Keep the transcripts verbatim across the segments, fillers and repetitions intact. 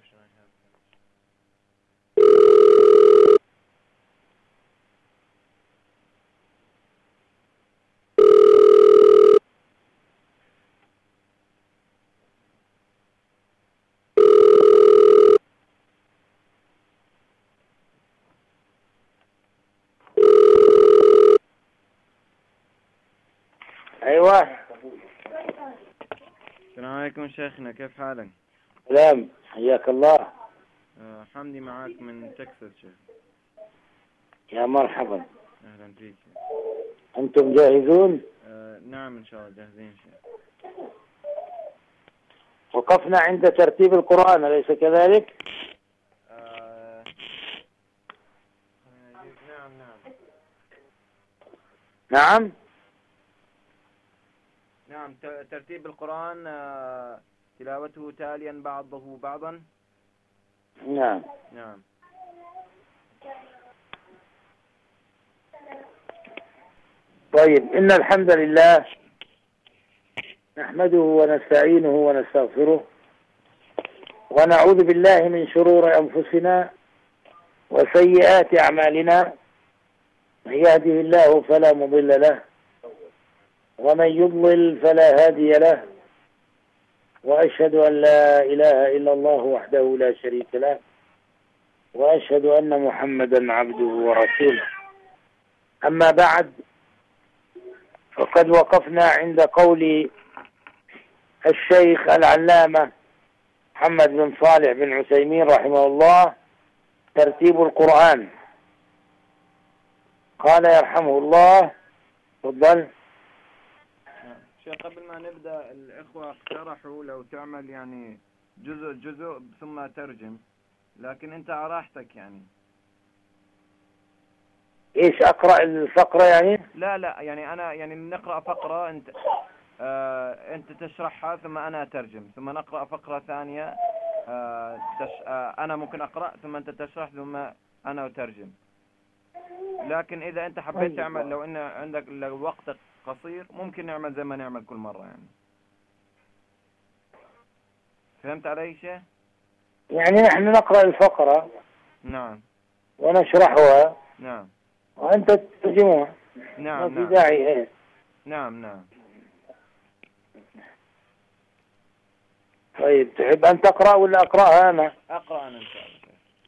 question I have. أيوة. السلام عليكم شيخنا، كيف حالك؟ سلام، حياك الله. آه حمدي معاك من تكساس شيخ. يا مرحبا. أهلا فيك. أنتم جاهزون؟ آه نعم إن شاء الله جاهزين شيخ. وقفنا عند ترتيب القرآن أليس كذلك؟ آه نعم نعم نعم نعم ترتيب القرآن، آه تلاوته تاليا بعضه بعضا. نعم نعم. طيب، إن الحمد لله نحمده ونستعينه ونستغفره ونعوذ بالله من شرور أنفسنا وسيئات أعمالنا. من يهده الله فلا مضل له ومن يضلل فلا هادي له، وأشهد أن لا إله إلا الله وحده لا شريك له، وأشهد أن محمدا عبده ورسوله. أما بعد، فقد وقفنا عند قول الشيخ العلامة محمد بن صالح بن عثيمين رحمه الله: ترتيب القرآن. قال يرحمه الله. تفضل. شيخ قبل ما نبدأ، الإخوة اقترحوا لو تعمل يعني جزء جزء ثم ترجم، لكن أنت على راحتك يعني. إيش أقرأ الفقرة يعني؟ لا لا يعني أنا يعني نقرأ فقرة، أنت آه أنت تشرحها ثم أنا أترجم، ثم نقرأ فقرة ثانية. آه تش آه أنا ممكن أقرأ ثم أنت تشرح ثم أنا أترجم. لكن إذا أنت حبيت تعمل، لو إن عندك لو وقتك قصير، ممكن نعمل زي ما نعمل كل مرة يعني. فهمت علي شيء؟ يعني نحن نقرأ الفقرة نعم ونشرحها نعم وأنت تترجمها. نعم ما في نعم داعي. إيه. نعم نعم. طيب، تحب أن تقرأ ولا أقرأها أنا؟ أقرأ أنا إن شاء الله.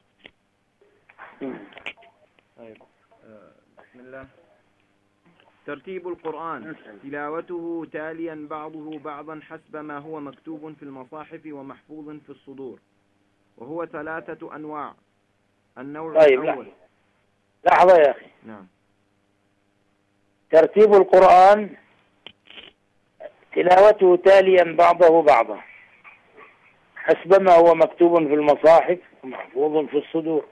طيب. آه بسم الله. ترتيب القرآن: تلاوته تاليا بعضه بعضا حسب ما هو مكتوب في المصاحف ومحفوظ في الصدور، وهو ثلاثة أنواع. النوع طيب، الأول. لحظة يا أخي. نعم. ترتيب القرآن تلاوته تاليا بعضه بعضا حسب ما هو مكتوب في المصاحف ومحفوظ في الصدور.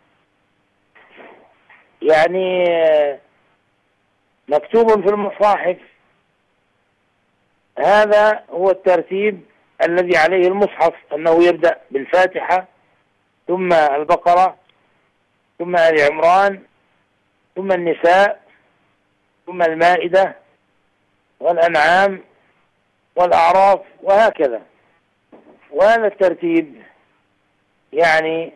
يعني مكتوب في المصاحف هذا هو الترتيب الذي عليه المصحف، أنه يبدأ بالفاتحة ثم البقرة ثم آل عمران ثم النساء ثم المائدة والأنعام والأعراف وهكذا. وهذا الترتيب يعني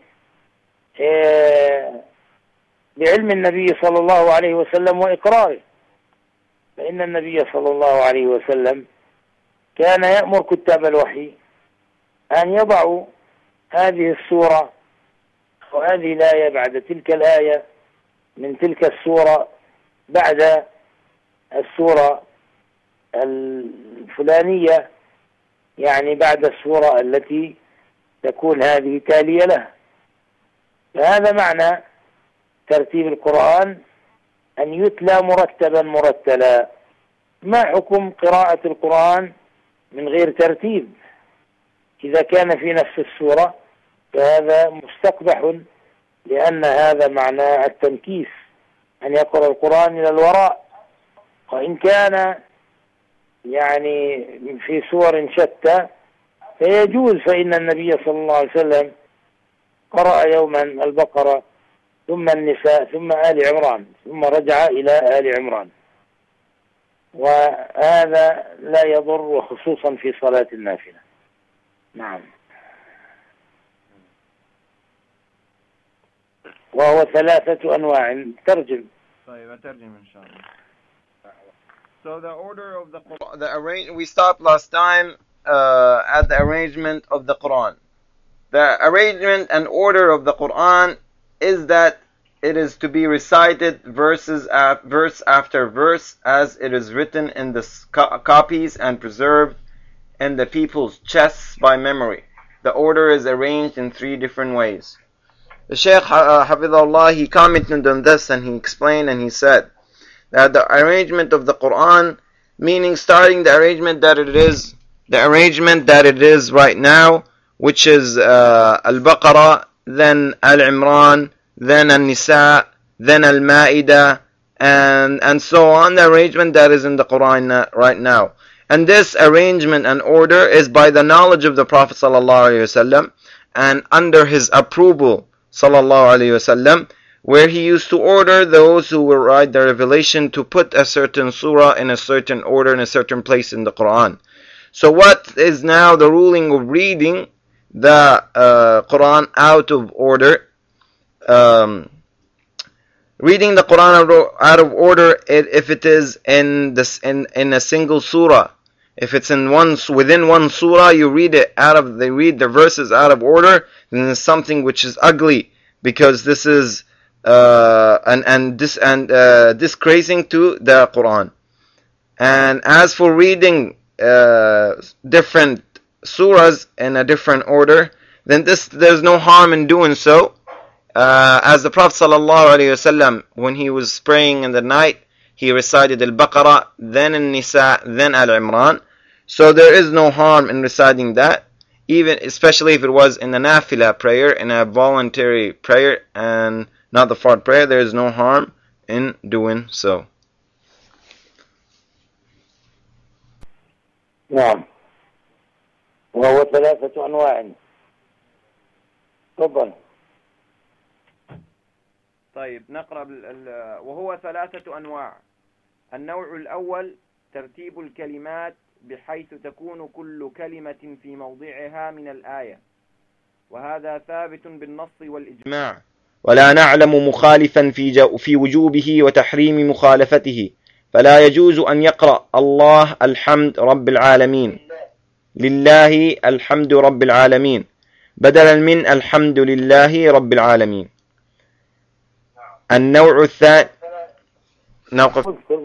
بعلم النبي صلى الله عليه وسلم وإقراره، فإن النبي صلى الله عليه وسلم كان يأمر كتاب الوحي أن يضعوا هذه السورة وهذه الآية بعد تلك الآية من تلك السورة بعد السورة الفلانية، يعني بعد السورة التي تكون هذه تالية لها. فهذا معنى ترتيب القرآن، أن يتلى مرتبا مرتلا. ما حكم قراءة القرآن من غير ترتيب؟ إذا كان في نفس السورة فهذا مستقبح، لأن هذا معنى التنكيس، أن يقرأ القرآن إلى الوراء. وإن كان يعني في سور شتى فيجوز، فإن النبي صلى الله عليه وسلم قرأ يوما البقرة ثم النساء ثم آل عمران ثم رجع إلى آل عمران، وهذا لا يضر، وخصوصا في صلاة النافلة. نعم. وهو ثلاثة أنواع. ترجم. طيب أترجم إن شاء الله. So the order of the Quran, the arrange we stopped last time uh, at the arrangement of the Quran. The arrangement and order of the Quran is that it is to be recited verses af verse after verse as it is written in the co copies and preserved in the people's chests by memory. The order is arranged in three different ways. The Shaykh uh, Hafidhullah, he commented on this and he explained and he said that the arrangement of the Quran, meaning starting the arrangement that it is, the arrangement that it is right now, which is uh, Al-Baqarah, then Al-Imran, then Al-Nisa, then Al-Ma'idah, and, and so on, the arrangement that is in the Quran right now. And this arrangement and order is by the knowledge of the Prophet ﷺ and under his approval ﷺ, where he used to order those who will write the revelation to put a certain surah in a certain order in a certain place in the Quran. So what is now the ruling of reading the uh, Quran out of order? Um, reading the Quran out of order, it, if it is in this in in a single surah, if it's in one within one surah, you read it out of they read the verses out of order, then it's something which is ugly, because this is uh, and and this and uh, disgracing to the Quran. And as for reading uh, different surahs in a different order, then this there's no harm in doing so. Uh, as the Prophet ﷺ, when he was praying in the night, he recited Al-Baqarah, then Al-Nisa, then Al-Imran. So there is no harm in reciting that, even especially if it was in a nafila prayer, in a voluntary prayer, and not the fard prayer. There is no harm in doing so. نعم. وهو ثلاثة أنواع. تفضل. طيب نقرأ وهو ثلاثة أنواع. النوع الأول ترتيب الكلمات بحيث تكون كل كلمة في موضعها من الآية، وهذا ثابت بالنص والإجماع، ولا نعلم مخالفا في في وجوبه وتحريم مخالفته، فلا يجوز أن يقرأ الله الحمد رب العالمين، لله الحمد رب العالمين، بدلا من الحمد لله رب العالمين. النوع الثاني نوقف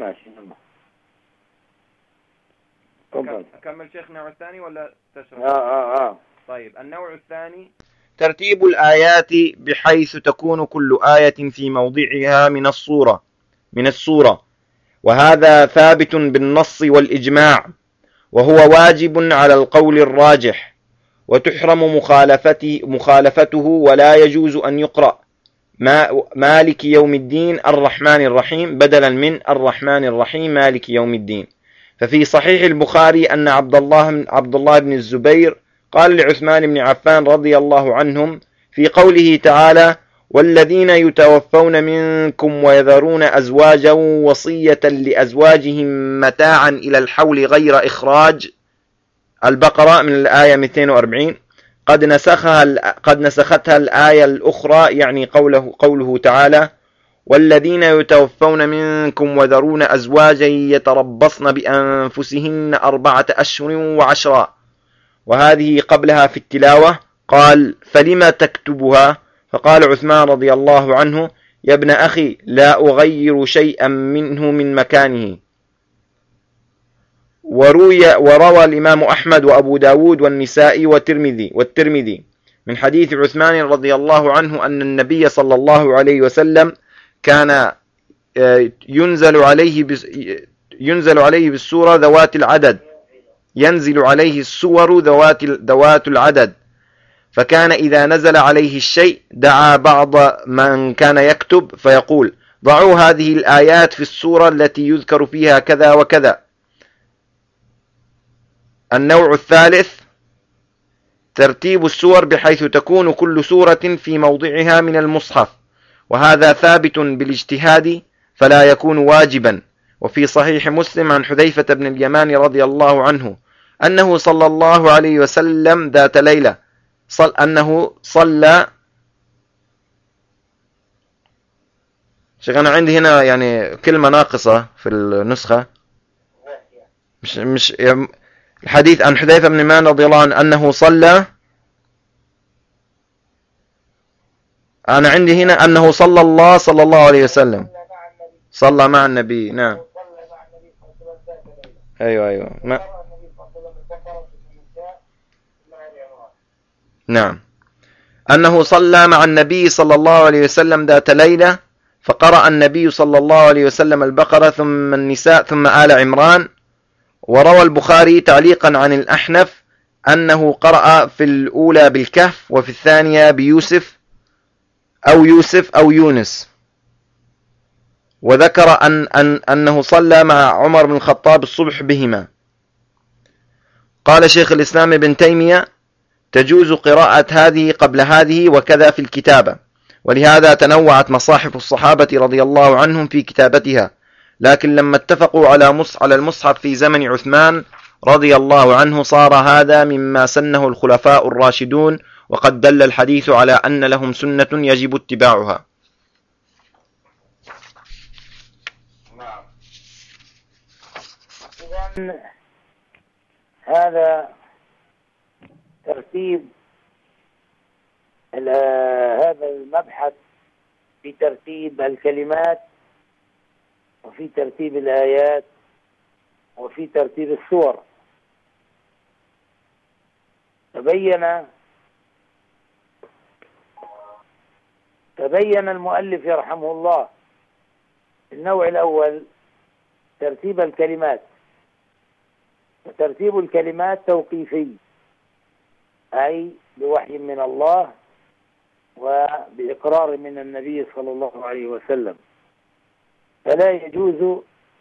أكمل شيخ النوع الثاني ولا تشرح؟ آه آه آه. طيب النوع الثاني ترتيب الآيات بحيث تكون كل آية في موضعها من الصورة من السورة، وهذا ثابت بالنص والإجماع، وهو واجب على القول الراجح، وتحرم مخالفته مخالفته ولا يجوز أن يقرأ مالك يوم الدين الرحمن الرحيم بدلا من الرحمن الرحيم مالك يوم الدين. ففي صحيح البخاري أن عبد الله عبد الله بن الزبير قال لعثمان بن عفان رضي الله عنهم في قوله تعالى: والذين يتوفون منكم ويذرون أزواجا وصية لأزواجهم متاعا إلى الحول غير إخراج، البقرة من الآية مئتين وأربعين، قد نسخها قد نسختها الآية الأخرى، يعني قوله قوله تعالى: والذين يتوفون منكم وذرون أزواجا يتربصن بأنفسهن أربعة أشهر وعشرا. وهذه قبلها في التلاوة قال: فلما تكتبها؟ فقال عثمان رضي الله عنه: يا ابن أخي لا أغير شيئا منه من مكانه. وروي وروى الإمام أحمد وأبو داود والنسائي والترمذي والترمذي من حديث عثمان رضي الله عنه أن النبي صلى الله عليه وسلم كان ينزل عليه ينزل عليه بالسورة ذوات العدد ينزل عليه السور ذوات ذوات العدد، فكان إذا نزل عليه الشيء دعا بعض من كان يكتب فيقول: ضعوا هذه الآيات في السورة التي يذكر فيها كذا وكذا. النوع الثالث ترتيب السور بحيث تكون كل سورة في موضعها من المصحف، وهذا ثابت بالاجتهاد فلا يكون واجبا. وفي صحيح مسلم عن حذيفة بن اليمان رضي الله عنه أنه صلى الله عليه وسلم ذات ليلة صل أنه صلى شيخ أنا عندي هنا يعني كلمة ناقصة في النسخة، مش مش الحديث عن حذيفة بن اليمان رضي الله عنه أنه صلى، أنا عندي هنا أنه صلى الله صلى الله عليه وسلم، صلى مع النبي. نعم أيوة أيوة ما. نعم أنه صلى مع النبي صلى الله عليه وسلم ذات ليلة، فقرأ النبي صلى الله عليه وسلم البقرة ثم النساء ثم آل عمران. وروى البخاري تعليقا عن الأحنف أنه قرأ في الأولى بالكهف وفي الثانية بيوسف أو يوسف أو يونس. وذكر أن أن أنه صلى مع عمر بن الخطاب الصبح بهما. قال شيخ الإسلام ابن تيمية تجوز قراءة هذه قبل هذه وكذا في الكتابة، ولهذا تنوعت مصاحف الصحابة رضي الله عنهم في كتابتها، لكن لما اتفقوا على مص على المصحف في زمن عثمان رضي الله عنه صار هذا مما سنه الخلفاء الراشدون، وقد دل الحديث على أن لهم سنة يجب اتباعها. هذا ترتيب هذا المبحث في ترتيب الكلمات وفي ترتيب الآيات وفي ترتيب السور. تبين تبين المؤلف يرحمه الله النوع الأول ترتيب الكلمات، وترتيب الكلمات توقيفي، أي بوحي من الله وبإقرار من النبي صلى الله عليه وسلم، فلا يجوز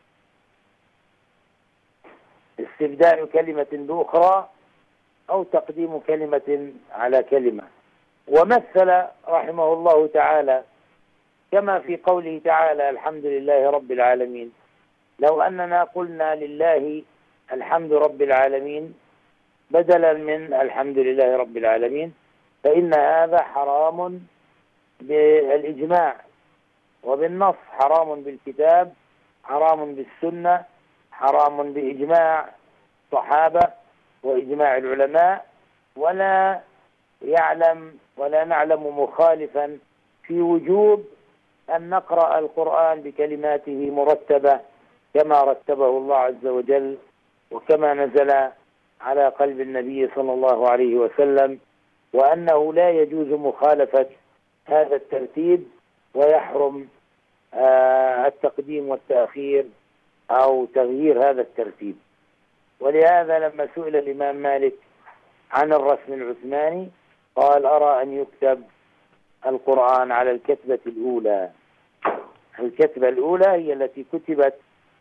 استبدال كلمة بأخرى أو تقديم كلمة على كلمة. ومثل رحمه الله تعالى كما في قوله تعالى الحمد لله رب العالمين، لو أننا قلنا لله الحمد رب العالمين بدلا من الحمد لله رب العالمين فإن هذا حرام بالإجماع وبالنص، حرام بالكتاب، حرام بالسنة، حرام بإجماع الصحابة وإجماع العلماء، ولا يعلم ولا نعلم مخالفا في وجوب أن نقرأ القرآن بكلماته مرتبة كما رتبه الله عز وجل وكما نزل على قلب النبي صلى الله عليه وسلم، وأنه لا يجوز مخالفة هذا الترتيب، ويحرم آه التقديم والتأخير أو تغيير هذا الترتيب. ولهذا لما سئل الإمام مالك عن الرسم العثماني قال أرى أن يكتب القرآن على الكتبة الأولى. الكتبة الأولى هي التي كتبت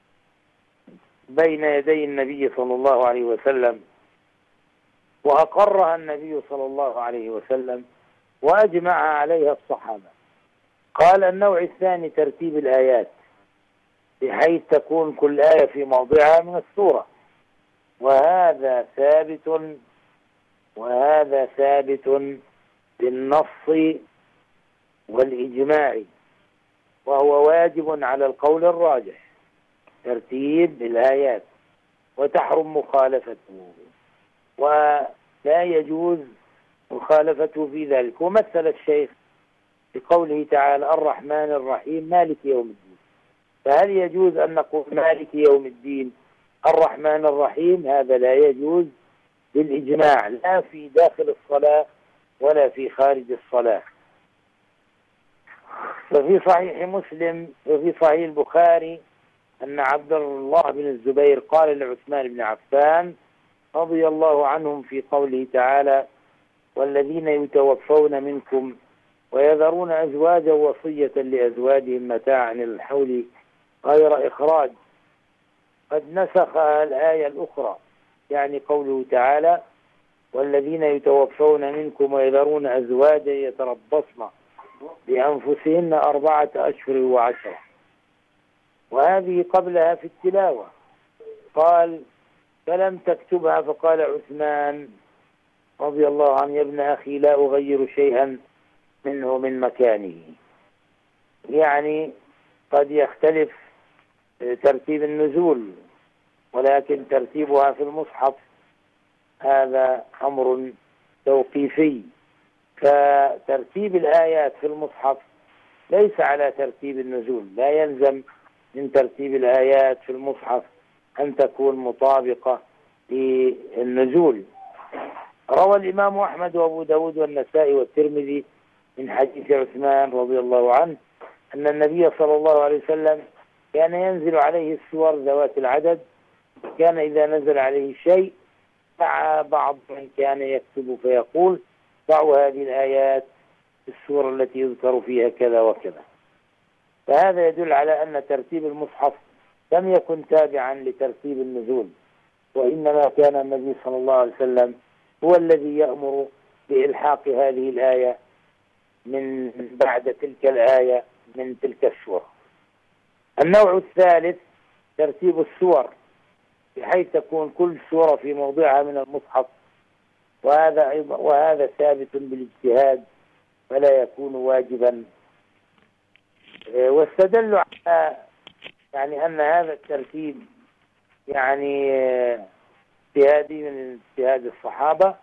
بين يدي النبي صلى الله عليه وسلم وأقرها النبي صلى الله عليه وسلم وأجمع عليها الصحابة. قال النوع الثاني ترتيب الآيات بحيث تكون كل آية في موضعها من السورة، وهذا ثابت وهذا ثابت بالنص والإجماع، وهو واجب على القول الراجح ترتيب الآيات، وتحرم مخالفته ولا يجوز مخالفته في ذلك. ومثل الشيخ بقوله تعالى الرحمن الرحيم مالك يوم الدين، فهل يجوز أن نقول مالك يوم الدين الرحمن الرحيم؟ هذا لا يجوز بالإجماع، لا في داخل الصلاة ولا في خارج الصلاة. ففي صحيح مسلم وفي صحيح البخاري أن عبد الله بن الزبير قال لعثمان بن عفان رضي الله عنهم في قوله تعالى والذين يتوفون منكم ويذرون أزواجا وصية لأزواجهم متاعا إلى الحول غير إخراج، قد نسخ الآية الأخرى، يعني قوله تعالى والذين يتوفون منكم ويذرون أزواجا يتربصن بأنفسهن أربعة أشهر وعشرة، وهذه قبلها في التلاوة. قال فلم تكتبها، فقال عثمان رضي الله عنه يا ابن أخي لا أغير شيئا منه من مكانه، يعني قد يختلف ترتيب النزول، ولكن ترتيبها في المصحف هذا أمر توقيفي. فترتيب الآيات في المصحف ليس على ترتيب النزول، لا يلزم من ترتيب الآيات في المصحف أن تكون مطابقة للنزول. روى الإمام أحمد وأبو داود والنسائي والترمذي من حديث عثمان رضي الله عنه أن النبي صلى الله عليه وسلم كان ينزل عليه السور ذوات العدد، كان إذا نزل عليه شيء دعا بعض من كان يكتب فيقول ضعوا هذه الآيات في السور التي يذكر فيها كذا وكذا. فهذا يدل على أن ترتيب المصحف لم يكن تابعا لترتيب النزول، وإنما كان النبي صلى الله عليه وسلم هو الذي يأمر بإلحاق هذه الآية من بعد تلك الآية من تلك السورة. النوع الثالث ترتيب السور بحيث تكون كل سورة في موضعها من المصحف، وهذا أيضا وهذا ثابت بالاجتهاد فلا يكون واجبا. واستدلوا على يعني أن هذا الترتيب يعني اجتهادي من اجتهاد الصحابة،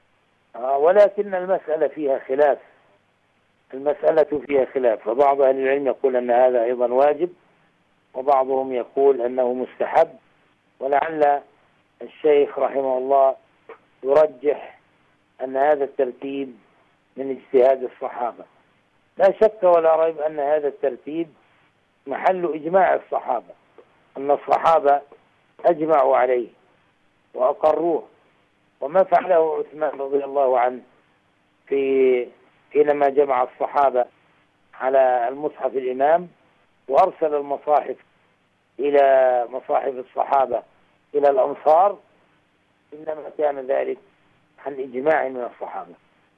ولكن المسألة فيها خلاف المسألة فيها خلاف فبعض أهل العلم يقول أن هذا أيضا واجب، وبعضهم يقول أنه مستحب، ولعل الشيخ رحمه الله يرجح أن هذا الترتيب من اجتهاد الصحابة. لا شك ولا ريب أن هذا الترتيب محل إجماع الصحابة، أن الصحابة أجمعوا عليه وأقروه، وما فعله عثمان رضي الله عنه في حينما جمع الصحابة على المصحف الإمام وأرسل المصاحف إلى مصاحف الصحابة إلى الأمصار، إنما كان ذلك عن إجماع من الصحابة.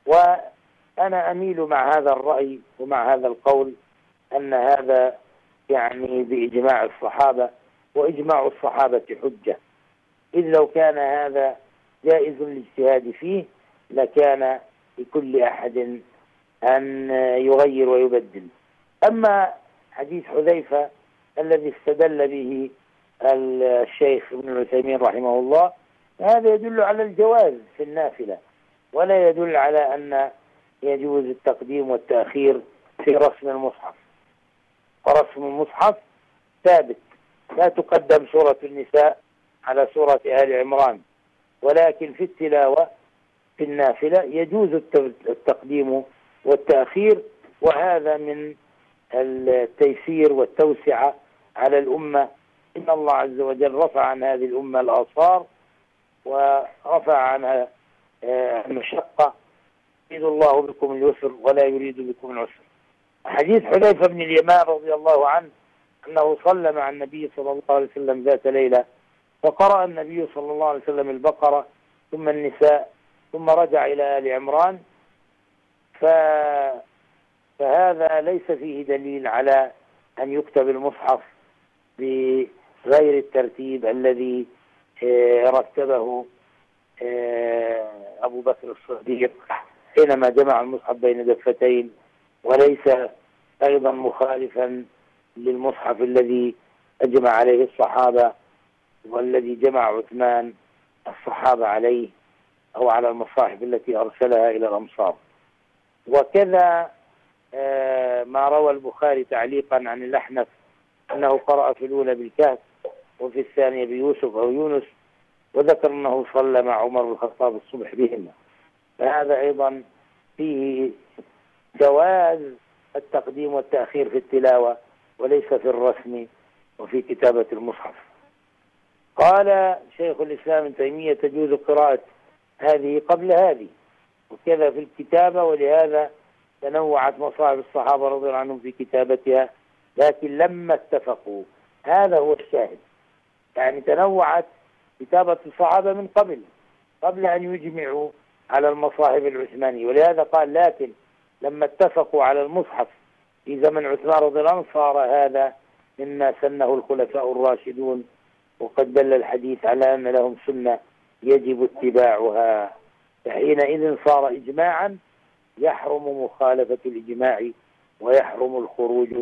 وأنا أميل مع هذا الرأي ومع هذا القول أن هذا يعني بإجماع الصحابة، وإجماع الصحابة حجة، إذ لو كان هذا جائز الاجتهاد فيه لكان لكل أحد أن يغير ويبدل. أما حديث حذيفة الذي استدل به الشيخ ابن عثيمين رحمه الله، هذا يدل على الجواز في النافلة، ولا يدل على أن يجوز التقديم والتأخير في رسم المصحف. ورسم المصحف ثابت، لا تقدم سورة النساء على سورة آل عمران، ولكن في التلاوة في النافلة يجوز التقديم والتأخير، وهذا من التيسير والتوسعة على الأمة. إن الله عز وجل رفع عن هذه الأمة الآثار ورفع عنها المشقة، يريد الله بكم اليسر ولا يريد بكم العسر. حديث حذيفة بن اليمان رضي الله عنه أنه صلى مع النبي صلى الله عليه وسلم ذات ليلة، فقرأ النبي صلى الله عليه وسلم البقرة ثم النساء ثم رجع إلى آل عمران، ف... فهذا ليس فيه دليل على أن يكتب المصحف بغير الترتيب الذي رتبه أبو بكر الصديق حينما جمع المصحف بين دفتين، وليس أيضا مخالفا للمصحف الذي أجمع عليه الصحابة والذي جمع عثمان الصحابة عليه أو على المصاحف التي أرسلها إلى الأمصار. وكذا ما روى البخاري تعليقا عن الأحنف أنه قرأ في الأولى بالكهف وفي الثانية بيوسف أو يونس، وذكر أنه صلى مع عمر بن الخطاب الصبح بهما. فهذا أيضا فيه جواز التقديم والتأخير في التلاوة وليس في الرسم وفي كتابة المصحف. قال شيخ الإسلام ابن تيمية تجوز قراءة هذه قبل هذه، وكذا في الكتابة، ولهذا تنوعت مصاحف الصحابة رضي الله عنهم في كتابتها، لكن لما اتفقوا، هذا هو الشاهد، يعني تنوعت كتابة الصحابة من قبل قبل أن يجمعوا على المصاحف العثمانية، ولهذا قال لكن لما اتفقوا على المصحف في زمن عثمان رضي الله عنه صار هذا مما سنه الخلفاء الراشدون، وقد دل الحديث على أن لهم سنة يجب اتباعها، فحينئذ صار إجماعا يحرم مخالفة الإجماع ويحرم الخروج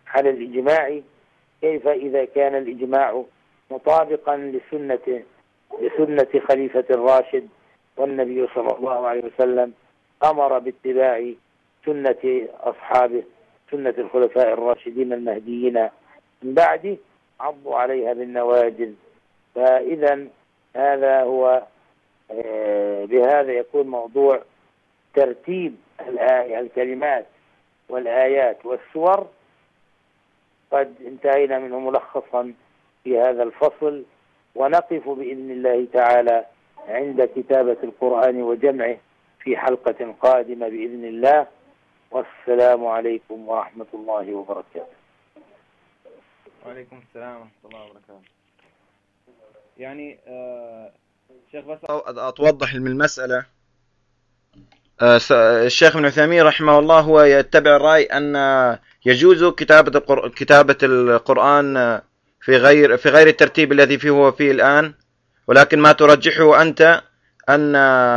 على الإجماع، كيف إذا كان الإجماع مطابقا لسنة لسنة خليفة الراشد، والنبي صلى الله عليه وسلم أمر باتباع سنة أصحابه، سنة الخلفاء الراشدين المهديين من بعده، عضوا عليها بالنواجذ. فإذا هذا هو بهذا يكون موضوع ترتيب الكلمات والآيات والسور قد انتهينا منه ملخصا في هذا الفصل، ونقف بإذن الله تعالى عند كتابة القرآن وجمعه في حلقة قادمة بإذن الله. والسلام عليكم ورحمة الله وبركاته. وعليكم السلام ورحمة الله وبركاته. يعني آه شيخ بس أتوضح من المسألة. آه الشيخ ابن عثيمين رحمه الله هو يتبع الرأي أن يجوز كتابة القر... كتابة القرآن في غير في غير الترتيب الذي فيه هو فيه الآن، ولكن ما ترجحه أنت أن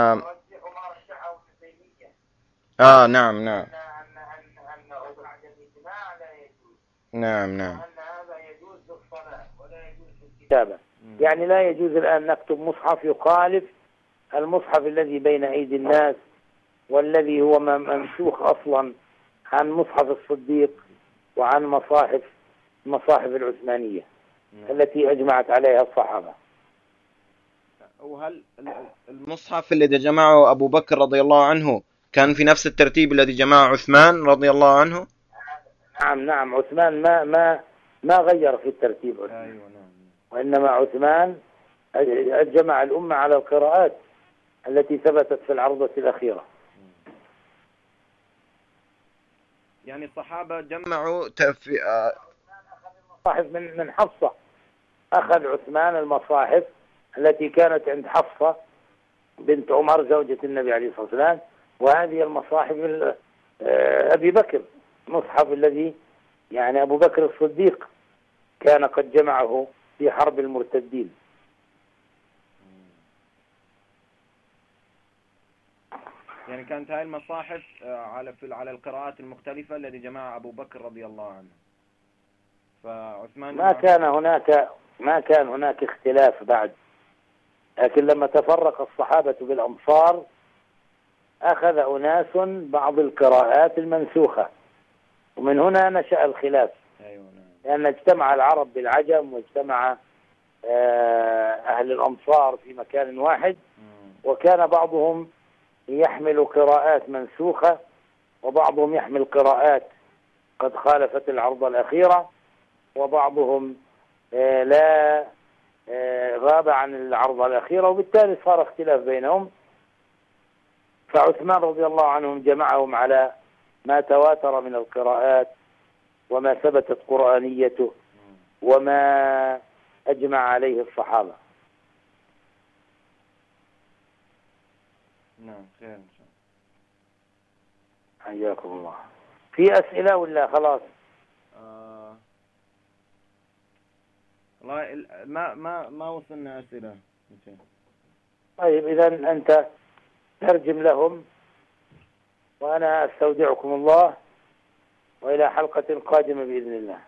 آه نعم نعم نعم نعم الكتابة. يعني لا يجوز الآن نكتب مصحف يخالف المصحف الذي بين أيدي الناس، والذي هو منسوخ أصلا عن مصحف الصديق وعن مصاحف المصاحف العثمانية التي أجمعت عليها الصحابة. وهل المصحف الذي جمعه أبو بكر رضي الله عنه كان في نفس الترتيب الذي جمعه عثمان رضي الله عنه؟ نعم نعم عثمان ما ما ما غير في الترتيب عثمان. أيوة نعم. وإنما عثمان جمع الأمة على القراءات التي ثبتت في العرضة الأخيرة. يعني الصحابة جمعوا تف... المصاحف من من حفصة. أخذ عثمان المصاحف التي كانت عند حفصة بنت عمر زوجة النبي عليه الصلاة والسلام، وهذه المصاحف أبي بكر، المصحف الذي يعني أبو بكر الصديق كان قد جمعه في حرب المرتدين. يعني كانت هاي المصاحف على في على القراءات المختلفة الذي جمعها أبو بكر رضي الله عنه. فعثمان ما كان هناك ما كان هناك اختلاف بعد، لكن لما تفرق الصحابة بالأمصار أخذ أناس بعض القراءات المنسوخة، ومن هنا نشأ الخلاف. أيوة نعم. لأن اجتمع العرب بالعجم، واجتمع أهل الأمصار في مكان واحد، وكان بعضهم يحمل قراءات منسوخة وبعضهم يحمل قراءات قد خالفت العرض الأخيرة، وبعضهم لا غاب عن العرض الأخيرة، وبالتالي صار اختلاف بينهم. فعثمان رضي الله عنهم جمعهم على ما تواتر من القراءات وما ثبتت قرآنيته وما أجمع عليه الصحابة. نعم خير إن شاء الله. حياكم الله. في أسئلة ولا خلاص؟ آه والله ما ما ما وصلنا أسئلة. طيب إذا أنت ترجم لهم، وأنا أستودعكم الله، وإلى حلقة قادمة بإذن الله.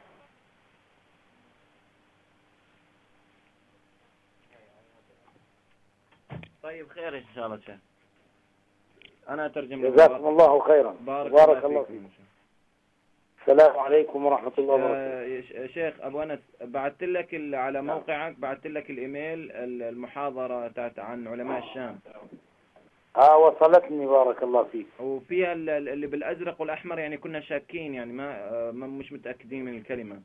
طيب خير إن شاء الله شيخ. أنا أترجم. جزاكم الله خيرا. بارك, بارك الله فيكم. السلام عليكم ورحمة الله وبركاته. آه شيخ أبو أنس، بعثت لك على موقعك بعثت لك الإيميل المحاضرة تاعت عن علماء الشام. اه وصلتني بارك الله فيك. وفيها اللي بالأزرق والأحمر، يعني كنا شاكين، يعني ما, ما مش متأكدين من الكلمة.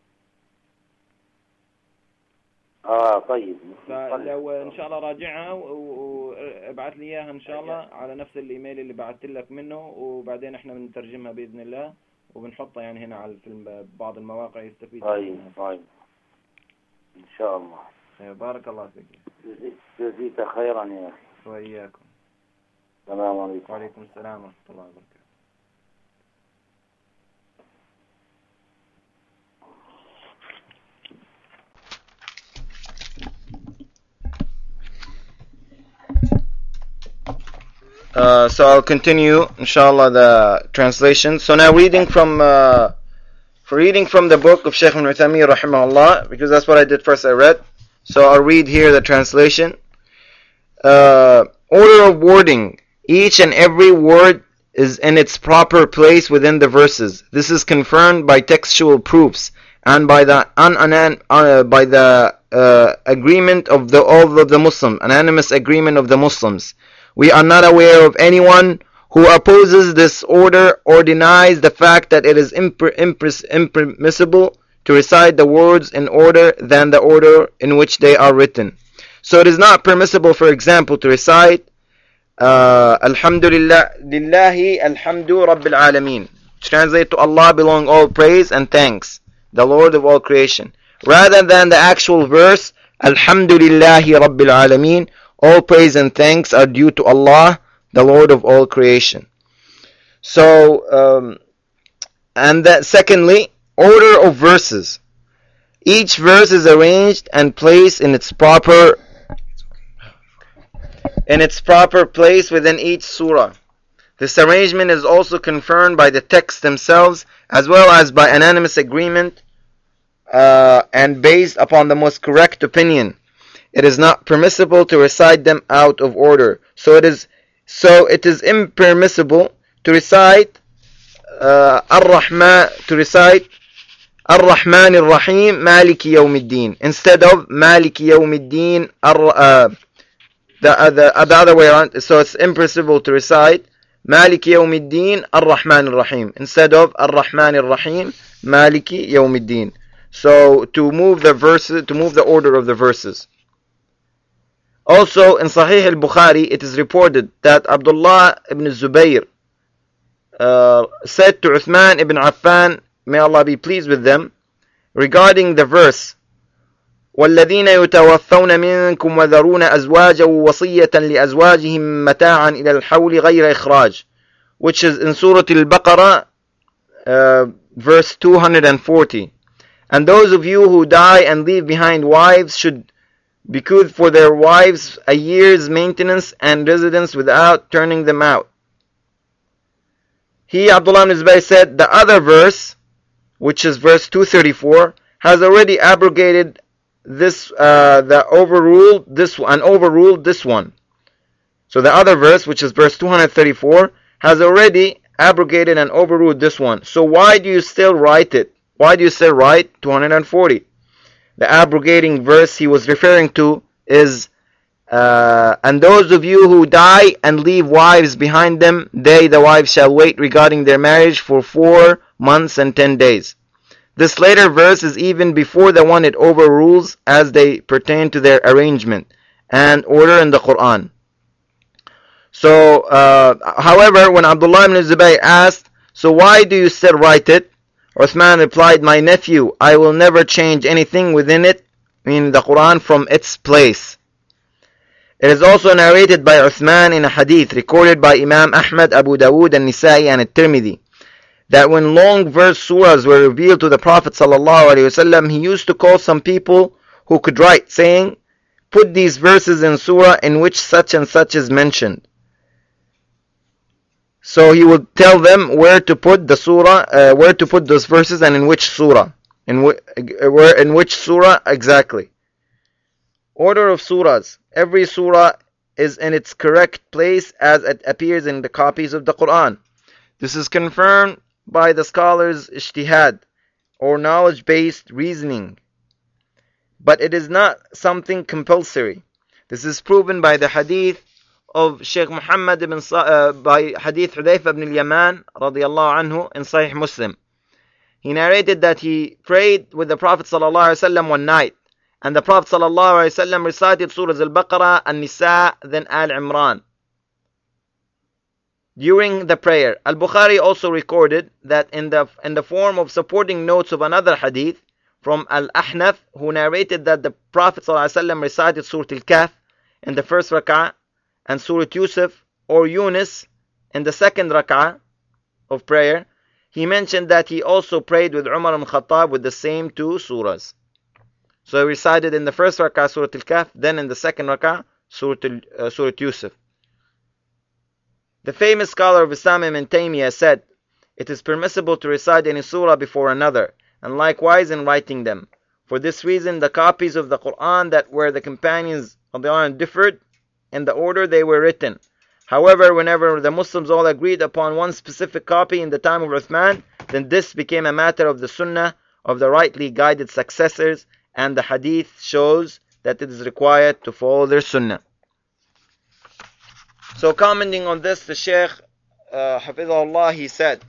اه طيب. فلو ان شاء الله راجعها وابعث لي اياها ان شاء الله على نفس الايميل اللي بعثت لك منه، وبعدين احنا بنترجمها باذن الله وبنحطها يعني هنا على في بعض المواقع يستفيد. طيب طيب ان شاء الله. بارك الله فيك. جزيت خيرا يا اخي. واياكم. السلام عليكم. وعليكم السلام ورحمه الله وبركاته. Uh, so I'll continue, inshallah, the translation. So now reading from uh, For reading from the book of Shaykh Ibn Uthaymeen rahimahullah, because that's what I did first, I read. So I'll read here the translation. Uh, order of wording. Each and every word is in its proper place within the verses. This is confirmed by textual proofs and by the un- uh, by the uh, agreement of the all of the Muslims, unanimous agreement of the Muslims. We are not aware of anyone who opposes this order or denies the fact that it is impre- impre- impermissible to recite the words in order than the order in which they are written. So it is not permissible, for example, to recite uh, Alhamdulillah Lillahi Alhamdu Rabbil Alameen. Translate to Allah belong all praise and thanks, the Lord of all creation. Rather than the actual verse, Alhamdulillahi Rabbil Alameen, all praise and thanks are due to Allah, the Lord of all creation. So, um, and that secondly, order of verses. Each verse is arranged and placed in its proper in its proper place within each surah. This arrangement is also confirmed by the texts themselves, as well as by unanimous agreement uh, and based upon the most correct opinion. It is not permissible to recite them out of order. So it is so it is impermissible to recite uh, Ar-Rahman to recite Ar-Rahman Ar-Rahim Maliki Yawmiddin instead of Maliki Yawmiddin uh, the, uh, the, uh, the other way around. So it's impossible to recite Maliki Yawmiddin Ar-Rahman Ar-Rahim instead of Ar-Rahman Ar-Rahim Maliki Yawmiddin. So to move the verses, to move the order of the verses. Also in Sahih al-Bukhari it is reported that Abdullah ibn Zubayr uh, said to Uthman ibn Affan, may Allah be pleased with them, regarding the verse وَالَّذِينَ يُتَوَفَّوْنَ مِنْكُمْ وَذَرُونَ أَزْوَاجًا وَصِيَّةً لِأَزْوَاجِهِمْ مَتَاعًا إِلَى الْحَوْلِ غَيْرَ إِخْرَاجٍ, which is in Surah Al-Baqarah, uh, verse two hundred forty. And those of you who die and leave behind wives should bequeath for their wives a year's maintenance and residence without turning them out. He, Abdullah ibn Zubayr, said the other verse, which is verse two thirty-four, has already abrogated this, uh, the overruled this and overruled this one. So the other verse, which is verse two thirty-four, has already abrogated and overruled this one. So why do you still write it? Why do you still write two forty? The abrogating verse he was referring to is uh, and those of you who die and leave wives behind them, they, the wives, shall wait regarding their marriage for four months and ten days. This later verse is even before the one it overrules, as they pertain to their arrangement and order in the Quran. So, uh, however, when Abdullah ibn Zubayr asked, so why do you still write it? Uthman replied, my nephew, I will never change anything within it, meaning the Quran, from its place. It is also narrated by Uthman in a hadith recorded by Imam Ahmad, Abu Dawood, and Nisa'i, and At-Tirmidhi, that when long verse surahs were revealed to the Prophet ﷺ, he used to call some people who could write, saying, put these verses in surah in which such and such is mentioned. So he would tell them where to put the surah, uh, where to put those verses, and in which surah, in, wh- where, in which surah exactly. Order of surahs. Every surah is in its correct place as it appears in the copies of the Quran. This is confirmed by the scholars' ijtihad, or knowledge-based reasoning. But it is not something compulsory. This is proven by the hadith of Shaykh Muhammad ibn Sa- uh, by hadith Hudayfa ibn al-Yaman radiyallahu anhu in Sahih Muslim. He narrated that he prayed with the Prophet sallallahu alaihi wasallam one night, and the Prophet sallallahu alaihi wasallam recited surahs al-Baqarah, an-Nisa, then Al-Imran during the prayer. Al-Bukhari also recorded that in the in the form of supporting notes of another hadith from Al-Ahnaf, who narrated that the Prophet sallallahu alaihi wasallam recited Surah Al-Kahf in the first rak'ah and Surah Yusuf or Yunus in the second rak'ah of prayer. He mentioned that he also prayed with Umar ibn Khattab with the same two surahs. So he recited in the first rak'ah Surah Al-Kahf, then in the second rak'ah Surah, uh, Surah Yusuf. The famous scholar of Islam Ibn Taymiyyah said, it is permissible to recite any surah before another, and likewise in writing them. For this reason, the copies of the Quran that where the companions of the Quran differed in the order they were written. However, whenever the Muslims all agreed upon one specific copy in the time of Uthman, then this became a matter of the Sunnah of the rightly guided successors, and the Hadith shows that it is required to follow their Sunnah. So commenting on this, the Shaykh, uh, Hafizahullah, he said,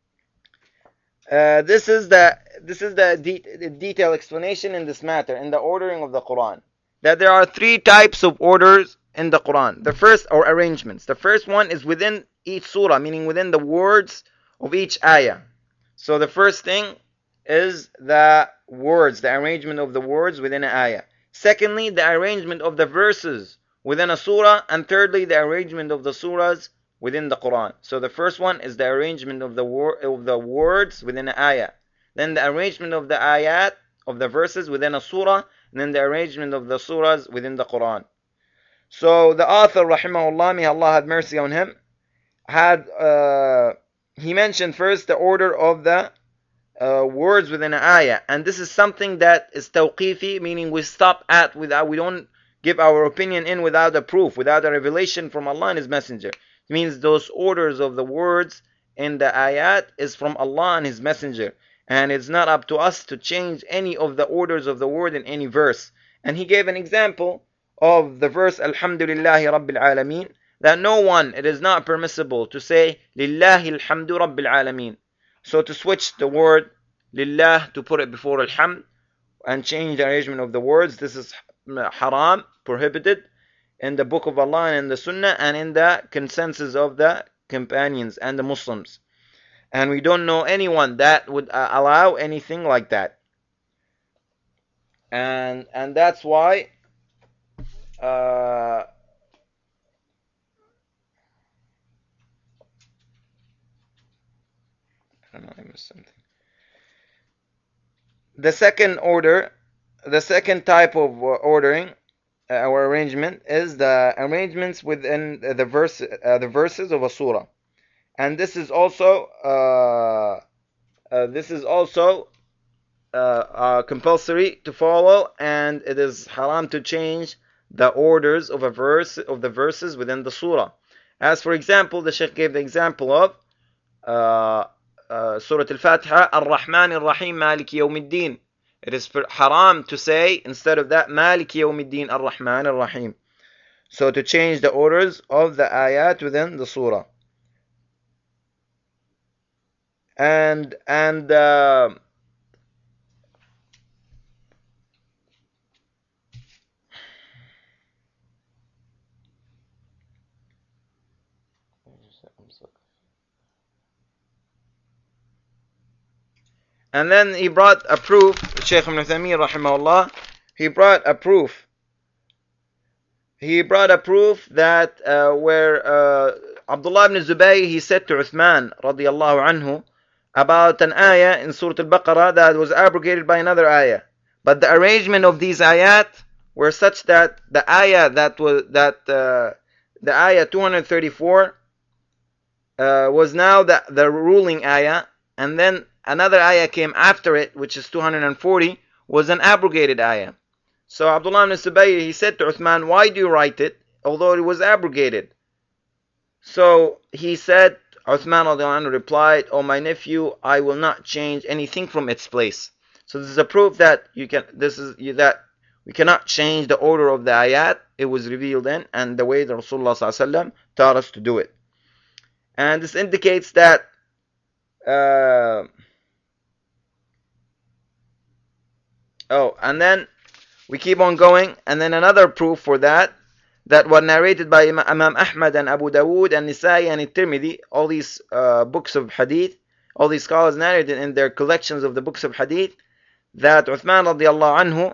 uh, this is the this is the, de the detailed explanation in this matter, in the ordering of the Quran, that there are three types of orders in the Quran. The first, or arrangements. The first one is within each surah, meaning within the words of each ayah. So the first thing is the words, the arrangement of the words within an ayah. Secondly, the arrangement of the verses within a surah. And thirdly, the arrangement of the surahs within the Quran. So the first one is the arrangement of the, wor of the words within an ayah. Then the arrangement of the ayat, of the verses within a surah. And then the arrangement of the surahs within the Quran. So the author, rahimahullah, may Allah have mercy on him, had uh, he mentioned first the order of the uh, words within an ayah, and this is something that is tawqifi, meaning we stop at without, we don't give our opinion in without a proof, without a revelation from Allah and His Messenger. It means those orders of the words in the ayat is from Allah and His Messenger, and it's not up to us to change any of the orders of the word in any verse. And he gave an example of the verse Alhamdulillahi Rabbil Alameen, that no one, it is not permissible to say Lillahi Alhamdu Rabbil Alameen. So to switch the word Lillah to put it before Alhamd and change the arrangement of the words, this is haram, prohibited in the book of Allah and in the Sunnah and in the consensus of the companions and the Muslims. And we don't know anyone that would uh, allow anything like that. And and that's why Uh, I don't know, I missed something. The second order, the second type of uh, ordering uh, or arrangement is the arrangements within the verse, uh, the verses of a surah, and this is also uh, uh, this is also uh, uh, compulsory to follow, and it is haram to change the orders of a verse of the verses within the surah. As for example, the Shaykh gave the example of uh, uh, Surah Al-Fatiha, Ar-Rahman Ar-Rahim, Maliki Yawmiddin. It is haram to say instead of that Maliki Yawmiddin, Ar-Rahman Ar-Rahim. So to change the orders of the ayat within the surah. And and uh, And then he brought a proof, Shaykh Ibn Uthaymeen rahimahullah, he brought a proof. He brought a proof that uh, where uh, Abdullah ibn Zubayr, he said to Uthman radiyallahu anhu about an ayah in Surah Al-Baqarah that was abrogated by another ayah. But the arrangement of these ayat were such that the ayah that was that uh, the ayah two hundred thirty-four uh, was now the, the ruling ayah, and then another ayah came after it, which is two hundred forty, was an abrogated ayah. So Abdullah ibn Zubayr, he said to Uthman, why do you write it, although it was abrogated? So he said, Uthman radiallahu anhu replied, oh my nephew, I will not change anything from its place. So this is a proof that you can, this is that we cannot change the order of the ayat it was revealed in, and the way that Rasulullah sallallahu alaihi wasallam taught us to do it. And this indicates that uh, Oh, and then we keep on going, and then another proof for that, that was narrated by Imam Ahmad and Abu Dawood and Nisai and Tirmidhi, all these uh, books of hadith, all these scholars narrated in their collections of the books of hadith, that Uthman radiallahu anhu,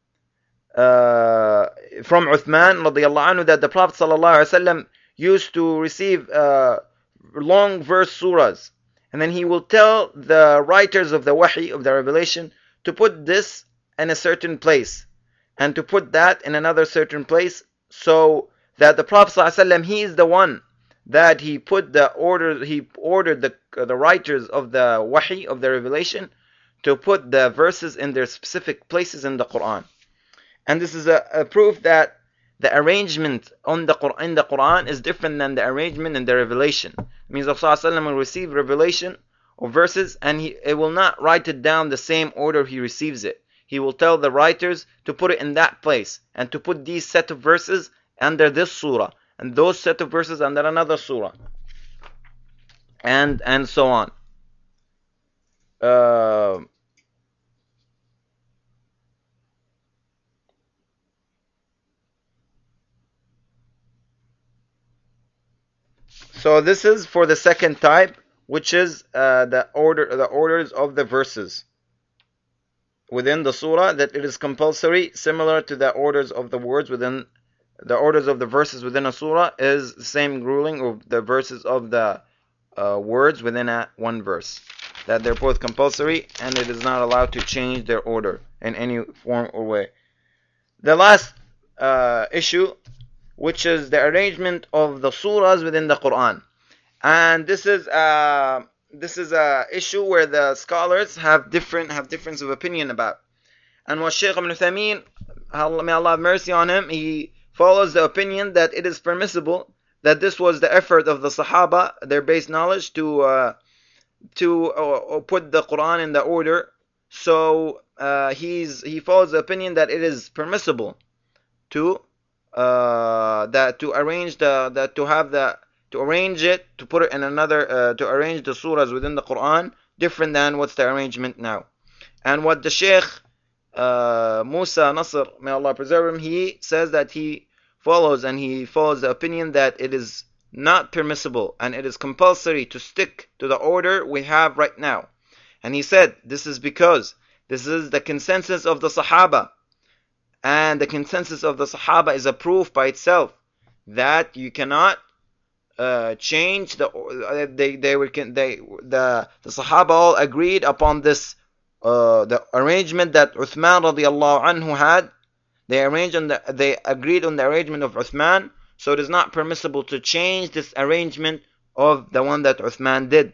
uh, from Uthman radiallahu anhu, that the Prophet sallallahu alaihi wasallam used to receive uh, long verse surahs, and then he will tell the writers of the wahi, of the revelation, to put this in a certain place, and to put that in another certain place, so that the Prophet ﷺ, he is the one that he put the order, he ordered the uh, the writers of the wahi, of the revelation, to put the verses in their specific places in the Quran. And this is a, a proof that the arrangement on the Quran, in the Quran is different than the arrangement in the revelation. It means Rasulullah will receive revelation or verses, and he it will not write it down the same order he receives it. He will tell the writers to put it in that place, and to put these set of verses under this surah, and those set of verses under another surah, and and so on. Uh, so this is for the second type, which is uh, the order, the orders of the verses within the surah, that it is compulsory, similar to the orders of the words within the orders of the verses within a surah, is the same ruling of the verses of the uh, words within a one verse, that they're both compulsory and it is not allowed to change their order in any form or way. The last uh, issue, which is the arrangement of the surahs within the Quran, and this is uh, this is a issue where the scholars have different have difference of opinion about. And what Shaykh Ibn Uthaymeen, may Allah have mercy on him, he follows the opinion that it is permissible, that this was the effort of the Sahaba, their base knowledge, to uh, to uh, put the Quran in the order. So uh, he's he follows the opinion that it is permissible to uh, that to arrange the that to have the to arrange it to put it in another uh, to arrange the surahs within the Quran different than what's the arrangement now. And what the Shaykh uh, Musa Nasr, may Allah preserve him, he says that he follows and he follows the opinion that it is not permissible and it is compulsory to stick to the order we have right now. And he said this is because this is the consensus of the Sahaba, and the consensus of the Sahaba is a proof by itself that you cannot uh, change the uh, they they were they the the Sahaba all agreed upon this uh, the arrangement that Uthman radiallahu anhu had. They arranged on the, they agreed on the arrangement of Uthman, so it is not permissible to change this arrangement of the one that Uthman did.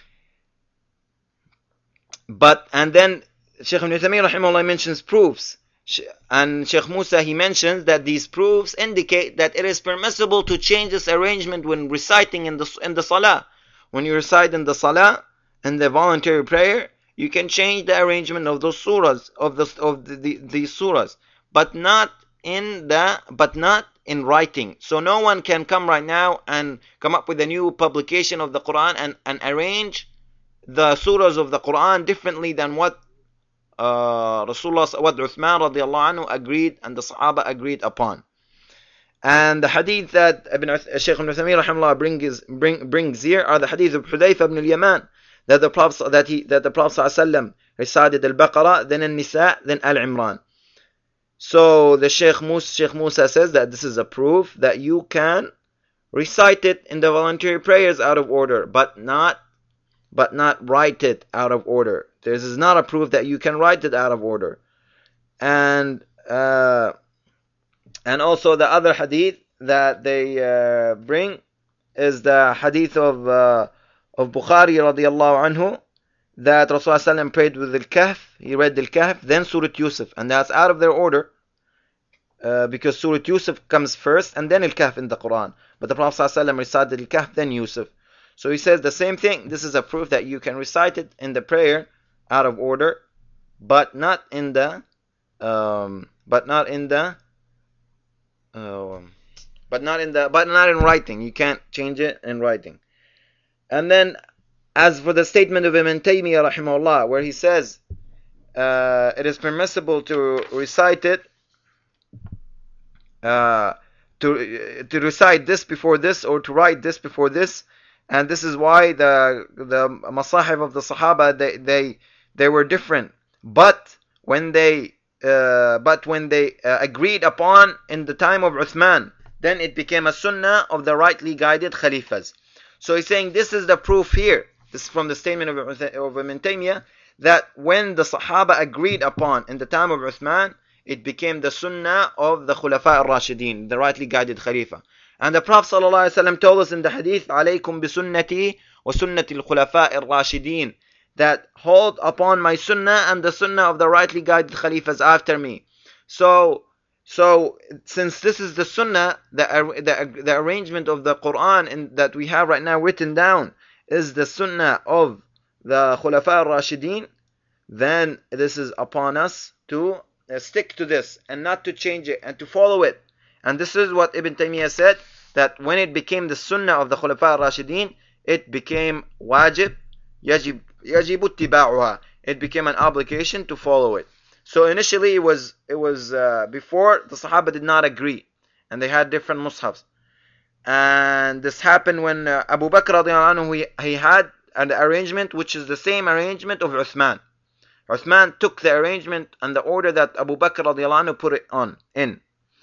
But and then Shaykh Ibn Uthaymeen rahimahullah mentions proofs, and Shaykh Musa, he mentions that these proofs indicate that it is permissible to change this arrangement when reciting in the in the salah. When you recite in the salah in the voluntary prayer, you can change the arrangement of those surahs of the of the, the, these surahs. But not in the, but not in writing. So no one can come right now and come up with a new publication of the Quran and, and arrange the surahs of the Quran differently than what uh, Rasulullah, what Uthman radiallahu anhu agreed and the Sahaba agreed upon. And the hadith that Ibn Shaykh Ibn Uthaymeen rahimahullah brings bring, brings here are the hadith of Hudayfa ibn al-Yaman, that the Prophet that he that the Prophet ﷺ recited al-Baqarah, then al-Nisa, then al-Imran. So the Shaykh Musa, Shaykh Musa says that this is a proof that you can recite it in the voluntary prayers out of order, but not, but not write it out of order. This is not a proof that you can write it out of order. And uh, and also the other hadith that they uh, bring is the hadith of uh, of Bukhari radiallahu anhu, that Rasulullah prayed with Al-Kahf, he read Al-Kahf, then Surah Yusuf, and that's out of their order, uh, because Surah Yusuf comes first and then Al-Kahf in the Quran, but the Prophet ﷺ recited Al-Kahf, then Yusuf. So he says the same thing. This is a proof that you can recite it in the prayer out of order, but not in the um, but not in the uh, but not in the but not in writing. You can't change it in writing. And then as for the statement of Ibn Taymiyyah rahimahullah, where he says uh, it is permissible to recite it, uh, to to recite this before this, or to write this before this, and this is why the the masahib of the Sahaba, they they they were different. But when they uh, but when they uh, agreed upon in the time of Uthman, then it became a sunnah of the rightly guided Khalifas. So he's saying this is the proof here. This is from the statement of, of Ibn Taymiyyah, that when the Sahaba agreed upon in the time of Uthman, it became the sunnah of the Khulafa al-Rashidin, the rightly guided Khalifa. And the Prophet ﷺ told us in the hadith, عليكم بسنتي وسنة الخلفاء الراشدين, that hold upon my sunnah and the sunnah of the rightly guided Khalifas after me. So, so since this is the sunnah, the, the, the arrangement of the Quran in, that we have right now written down is the sunnah of the Khulafa al-Rashidin, then this is upon us to uh, stick to this and not to change it and to follow it. And this is what Ibn Taymiyyah said, that when it became the sunnah of the Khulafa al-Rashidin, it became wajib, yajib, yajibu ittiba'uha. It became an obligation to follow it. So initially it was, it was uh, before the Sahaba did not agree, and they had different mushafs. And this happened when uh, Abu Bakr radiallahu anhu, he, he had an arrangement which is the same arrangement of Uthman. Uthman took the arrangement and the order that Abu Bakr radiallahu anhu put it on in.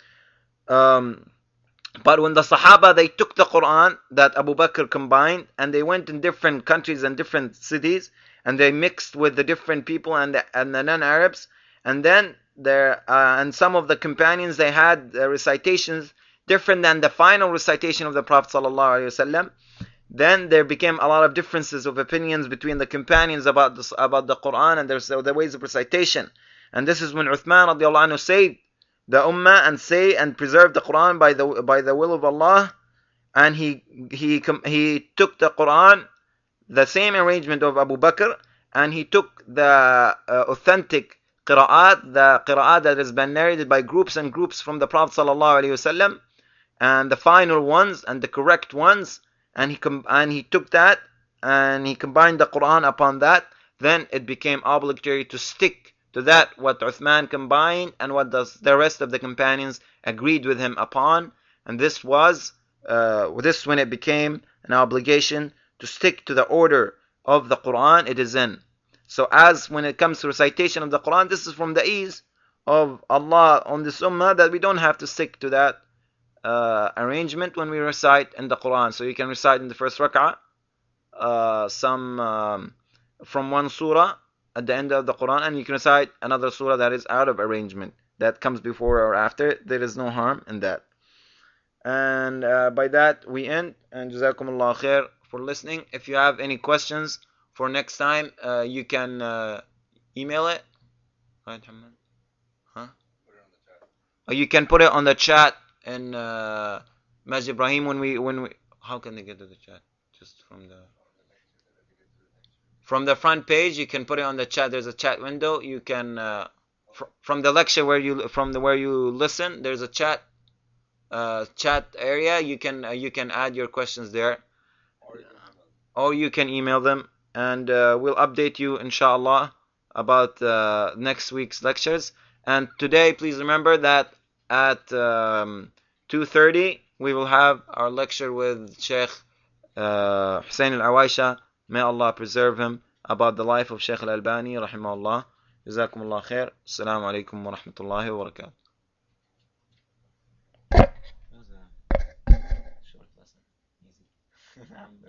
Um, but when the Sahaba, they took the Quran that Abu Bakr combined, and they went in different countries and different cities, and they mixed with the different people and the, and the non-Arabs, and then there uh, and some of the companions, they had uh, recitations different than the final recitation of the Prophet sallallahu alaihi wasallam. Then there became a lot of differences of opinions between the companions about this, about the Quran and their, the ways of recitation. And this is when Uthman radiallahu anhu saved the ummah and say and preserved the Quran by the by the will of Allah. And he he he took the Quran, the same arrangement of Abu Bakr, and he took the uh, authentic qira'at, the qira'at that has been narrated by groups and groups from the Prophet sallallahu alaihi wasallam, and the final ones and the correct ones. And he com- and he took that and he combined the Quran upon that. Then it became obligatory to stick to that what Uthman combined and what the, the rest of the companions agreed with him upon. And this was uh, this when it became an obligation to stick to the order of the Quran it is in. So as when it comes to recitation of the Quran, this is from the ease of Allah on this ummah that we don't have to stick to that Uh, arrangement when we recite in the Quran. So you can recite in the first rak'ah uh, some um, from one surah at the end of the Quran, and you can recite another surah that is out of arrangement that comes before or after. There is no harm in that. And uh, by that we end, and Jazakumullah khair for listening. If you have any questions for next time, uh, you can uh, email it. Right, huh? Or you can put it on the chat in uh, Masjid Ibrahim when we when we how can they get to the chat? Just from the from the front page, you can put it on the chat. There's a chat window. You can uh, fr- from the lecture where you from the where you listen, there's a chat uh, chat area. You can uh, you can add your questions there, or you can email them, and uh, we'll update you inshallah about uh, next week's lectures. And today, please remember that at um, two thirty we will have our lecture with Sheikh uh, Hussein al-Awaisha, may Allah preserve him, about the life of Sheikh al-Albani rahimahullah. Jazakumullah khair. Assalamu alaikum wa rahmatullahi wa barakatuh. Short lesson. Easy.